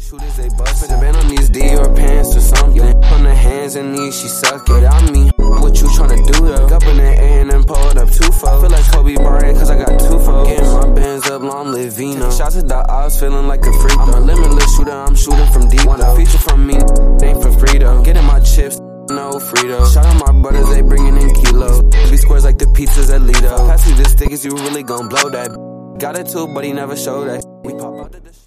Shooters, they bust. Put the band on these Dior pants or something. On the hands and knees, she suck it. I mean, what you tryna do though? Up in the air and then pull it up 2-4. Feel like Kobe Bryant cause I got 2-4. Getting my bands up, long live Vino. Shots at the odds, feeling like a freak. I'm a limitless shooter, I'm shooting from deep. Want a feature from me, ain't for free though. Getting my chips, no Frito. Shout out my brothers, they bringing in kilos. Be squares like the pizzas at Lido. Pass me the stickers, you really gon' blow that. Got it too, but he never showed that. We pop out the